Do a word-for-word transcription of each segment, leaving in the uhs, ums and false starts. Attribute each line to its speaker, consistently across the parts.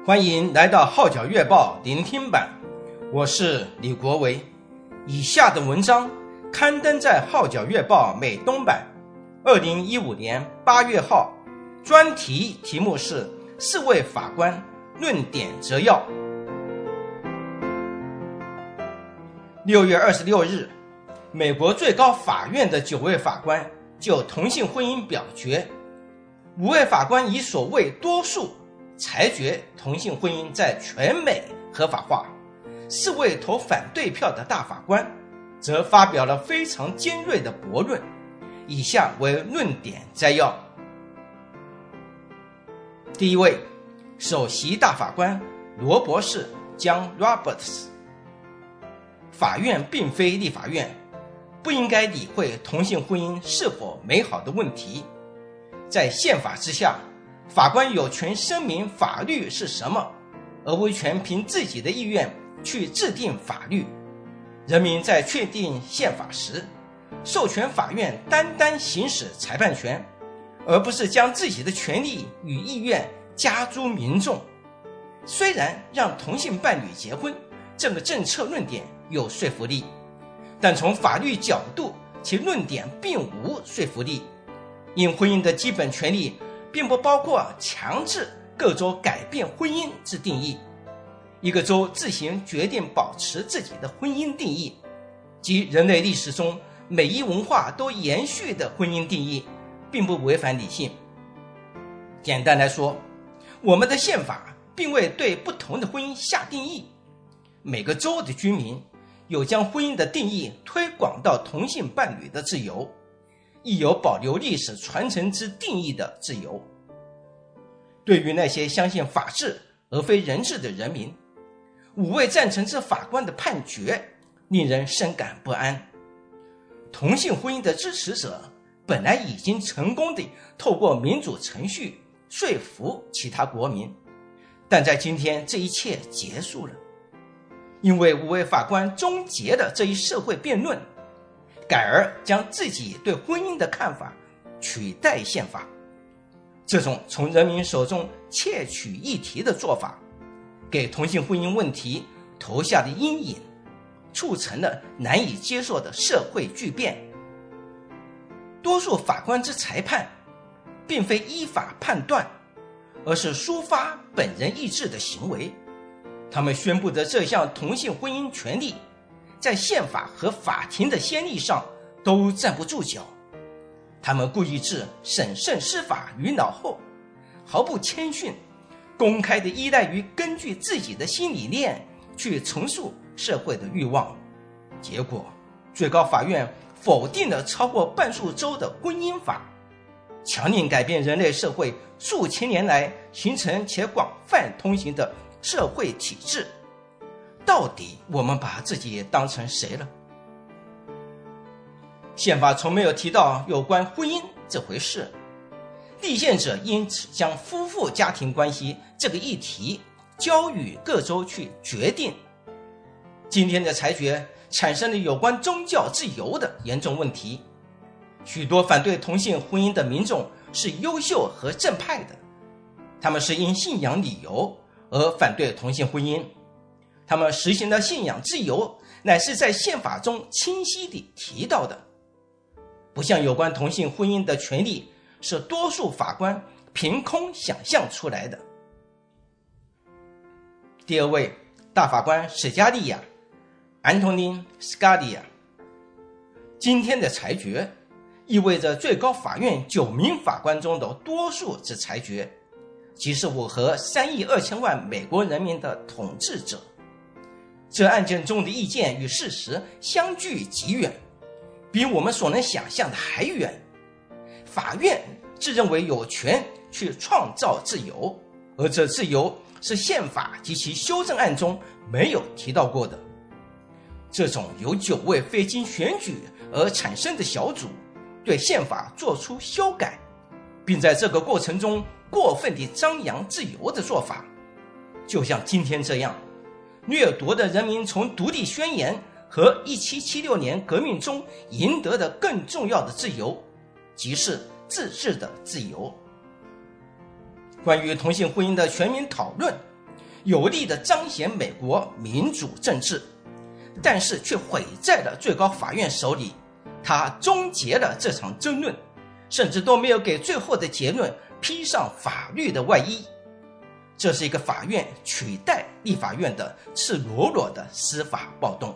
Speaker 1: 欢迎来到号角月报聆听版，我是李国维。以下的文章刊登在号角月报美东版二零一五年八月号，专题题目是四位法官论点摘要。六月二十六日，美国最高法院的九位法官就同性婚姻表决，五位法官以所谓多数裁决同性婚姻在全美合法化，四位投反对票的大法官则发表了非常尖锐的驳论，以下为论点摘要。第一位，首席大法官罗博士 John Roberts。 法院并非立法院，不应该理会同性婚姻是否美好的问题。在宪法之下，法官有权声明法律是什么，而无权凭自己的意愿去制定法律。人民在确定宪法时，授权法院单单行使裁判权，而不是将自己的权利与意愿加诸民众。虽然让同性伴侣结婚这个政策论点有说服力，但从法律角度其论点并无说服力，因婚姻的基本权利并不包括强制各州改变婚姻之定义，一个州自行决定保持自己的婚姻定义，即人类历史中每一文化都延续的婚姻定义，并不违反理性。简单来说，我们的宪法并未对不同的婚姻下定义，每个州的居民有将婚姻的定义推广到同性伴侣的自由，亦有保留历史传承之定义的自由。对于那些相信法治而非人治的人民，五位赞成之法官的判决令人深感不安。同性婚姻的支持者本来已经成功地透过民主程序说服其他国民，但在今天这一切结束了，因为五位法官终结了这一社会辩论，改而将自己对婚姻的看法取代宪法。这种从人民手中窃取议题的做法，给同性婚姻问题投下的阴影，促成了难以接受的社会巨变。多数法官之裁判并非依法判断，而是抒发本人意志的行为。他们宣布的这项同性婚姻权利在宪法和法庭的先例上都站不住脚，他们故意置审慎司法于脑后，毫不谦逊，公开地依赖于根据自己的新理念去重塑社会的欲望。结果，最高法院否定了超过半数州的婚姻法，强令改变人类社会数千年来形成且广泛通行的社会体制。到底我们把自己当成谁了？宪法从没有提到有关婚姻这回事，立宪者因此将夫妇家庭关系这个议题交予各州去决定。今天的裁决产生了有关宗教自由的严重问题。许多反对同性婚姻的民众是优秀和正派的，他们是因信仰理由而反对同性婚姻，他们实行的信仰自由乃是在宪法中清晰地提到的，不像有关同性婚姻的权利是多数法官凭空想象出来的。第二位，大法官史嘉利亚 Antonin Scalia。 今天的裁决意味着最高法院九名法官中的多数之裁决，即是我和三亿二千万美国人民的统治者。这案件中的意见与事实相距极远，比我们所能想象的还远。法院自认为有权去创造自由，而这自由是宪法及其修正案中没有提到过的。这种由九位非经选举而产生的小组对宪法做出修改，并在这个过程中过分地张扬自由的做法，就像今天这样掠夺的人民从独立宣言和一七七六年革命中赢得的更重要的自由，即是自治的自由。关于同性婚姻的全民讨论有力地彰显美国民主政治，但是却毁在了最高法院手里。他终结了这场争论，甚至都没有给最后的结论披上法律的外衣。这是一个法院取代立法院的赤裸裸的司法暴动。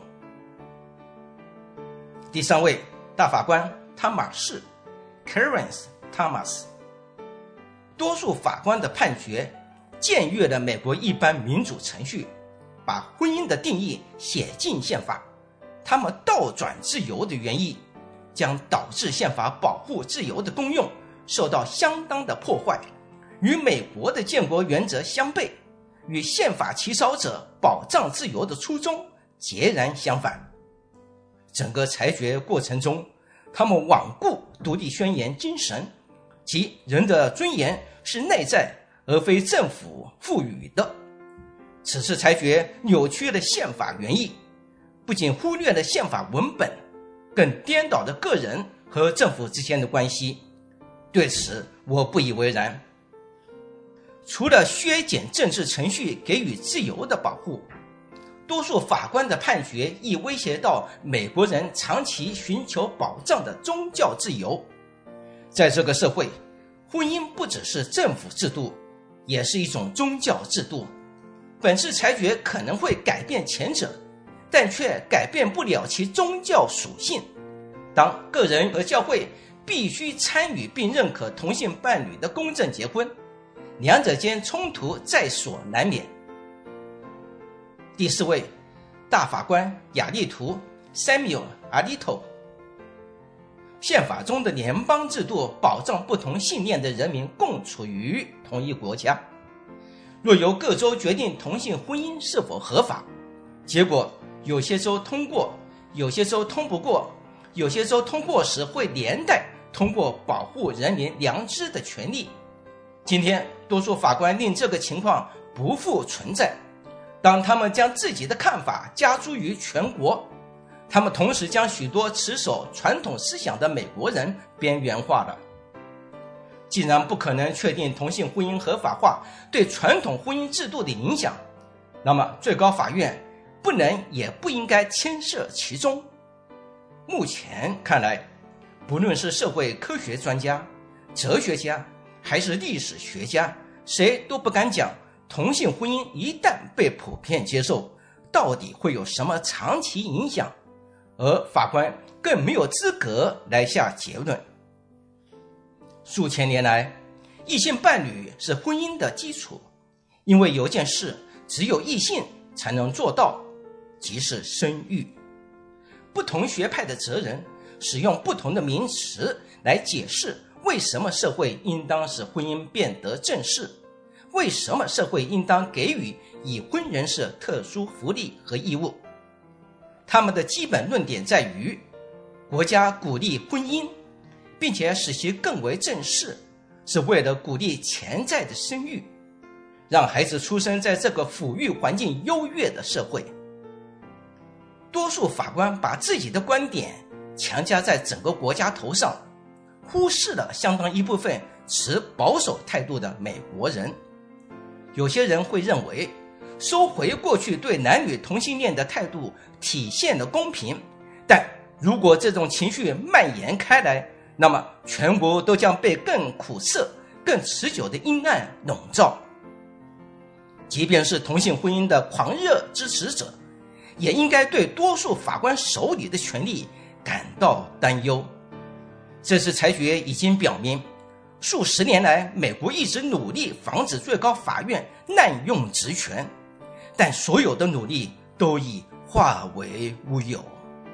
Speaker 1: 第三位大法官汤马士 Clarence Thomas， 多数法官的判决僭越了美国一般民主程序，把婚姻的定义写进宪法。他们倒转自由的原意，将导致宪法保护自由的功用受到相当的破坏，与美国的建国原则相悖，与宪法起草者保障自由的初衷截然相反。整个裁决过程中，他们罔顾独立宣言精神，即人的尊严是内在而非政府赋予的。此次裁决扭曲了宪法原意，不仅忽略了宪法文本，更颠倒了个人和政府之间的关系。对此我不以为然。除了削减政治程序给予自由的保护，多数法官的判决亦威胁到美国人长期寻求保障的宗教自由。在这个社会，婚姻不只是政府制度，也是一种宗教制度。本次裁决可能会改变前者，但却改变不了其宗教属性。当个人和教会必须参与并认可同性伴侣的公证结婚，两者间冲突在所难免。第四位大法官亚利图 Samuel Alito， 宪法中的联邦制度保障不同信念的人民共处于同一国家。若由各州决定同性婚姻是否合法，结果有些州通过，有些州通不过，有些州通过时会连带通过保护人民良知的权利。今天多数法官令这个情况不复存在。当他们将自己的看法加诸于全国，他们同时将许多持守传统思想的美国人边缘化了。既然不可能确定同性婚姻合法化对传统婚姻制度的影响，那么最高法院不能也不应该牵涉其中。目前看来，不论是社会科学专家、哲学家还是历史学家，谁都不敢讲同性婚姻一旦被普遍接受，到底会有什么长期影响，而法官更没有资格来下结论。数千年来，异性伴侣是婚姻的基础，因为有件事只有异性才能做到，即是生育。不同学派的哲人使用不同的名词来解释为什么社会应当使婚姻变得正式，为什么社会应当给予已婚人士特殊福利和义务。他们的基本论点在于，国家鼓励婚姻，并且使其更为正式，是为了鼓励潜在的生育，让孩子出生在这个抚育环境优越的社会。多数法官把自己的观点强加在整个国家头上，忽视了相当一部分持保守态度的美国人。有些人会认为，收回过去对男女同性恋的态度体现了公平，但如果这种情绪蔓延开来，那么全国都将被更苦涩、更持久的阴暗笼罩。即便是同性婚姻的狂热支持者，也应该对多数法官手里的权力感到担忧。这次裁决已经表明，数十年来美国一直努力防止最高法院滥用职权，但所有的努力都已化为乌有。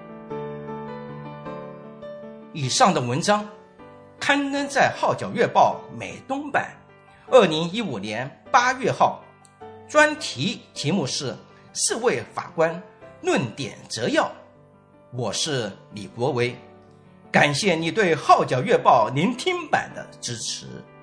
Speaker 1: 以上的文章刊登在《号角月报》美东版二零一五年八月号，专题题目是四位法官论点摘要。我是李国维，感谢你对《号角月报》聆听版的支持。